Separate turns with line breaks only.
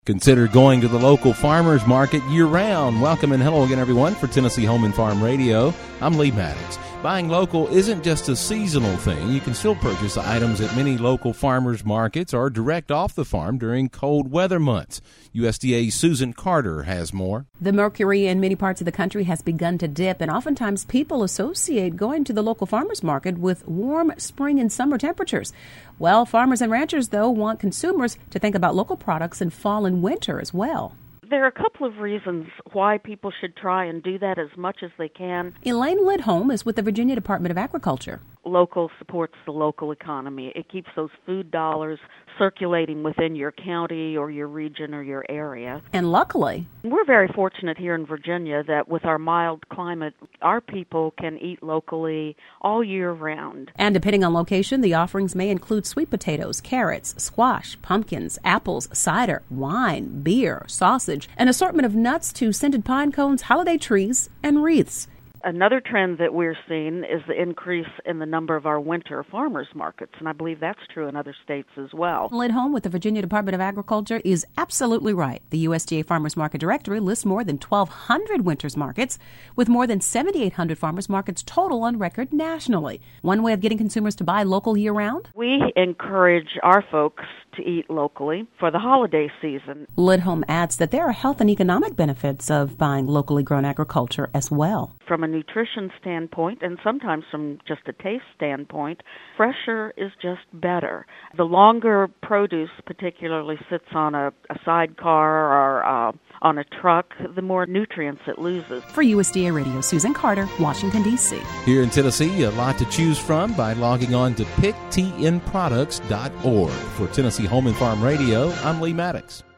Consider going to the local farmers market year-round. Welcome and hello again, everyone, for Tennessee Home and Farm Radio. I'm Lee Maddox. Buying local isn't just a seasonal thing. You can still purchase items at many local farmers markets or direct off the farm during cold weather months. USDA's Susan Carter has more.
The mercury in many parts of the country has begun to dip, and oftentimes people associate going to the local farmers market with warm spring and summer temperatures. Well, farmers and ranchers, though, want consumers to think about local products in fall and winter as well.
There are a couple of reasons why people should try and do that as much as they can.
Elaine Lidholm is with the Virginia Department of Agriculture.
Local supports the local economy. It keeps those food dollars circulating within your county or your region or your area.
And luckily,
we're very fortunate here in Virginia that with our mild climate, our people can eat locally all year round.
And depending on location, the offerings may include sweet potatoes, carrots, squash, pumpkins, apples, cider, wine, beer, sausage, an assortment of nuts to scented pine cones, holiday trees, and wreaths.
Another trend that we're seeing is the increase in the number of our winter farmers markets, and I believe that's true in other states as well.
Lidholm with the Virginia Department of Agriculture is absolutely right. The USDA Farmers Market Directory lists more than 1,200 winters markets, with more than 7,800 farmers markets total on record nationally. One way of getting consumers to buy local year-round?
We encourage our folks to eat locally for the holiday season.
Lidholm adds that there are health and economic benefits of buying locally grown agriculture as well.
From a nutrition standpoint, and sometimes from just a taste standpoint, fresher is just better. The longer produce particularly sits on a sidecar or on a truck, the more nutrients it loses.
For USDA Radio, Susan Carter, Washington, D.C.
Here in Tennessee, a lot to choose from by logging on to picktnproducts.org. For Tennessee Home and Farm Radio, I'm Lee Maddox.